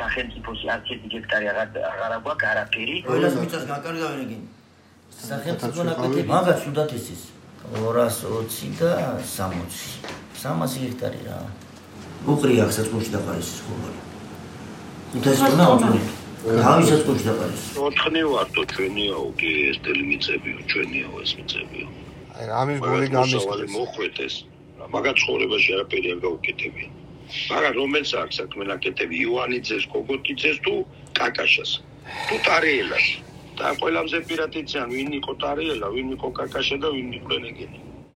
სახელმწიფოს 10 ჰექტარი აღარა გვაქვს არაფერი. ყველას მიწას გაკარგავენ იგი. სახელმწიფო ნაკვეთი მაგაც უდათ ისის 220 და 60. 300 ჰექტარი რა. უყრია საწყოში დაყარეს ხომალი. უთეს რა უწუნი. თავისაც ყურში დაყარეს. ოთხნი ვართო ჩვენიაო კი ეს ტელემიწებიო ჩვენიაო ეს მიწებიო. აი ამის გული გამისწრეს. მოხვედეს. მაგაც ცხოვრებაში არაფერი არ გაუკეთებია. მაგრამ რომელს აქვს საქმე ნაკეთები ივანიძეს, გოგოტიძეს თუ კაკაშას. თუ ტარიელას. და ყველამზე პირატიციან ვინ იყო ტარიელა, ვინ იყო კაკაშა და ვინ იყო ნეგენი.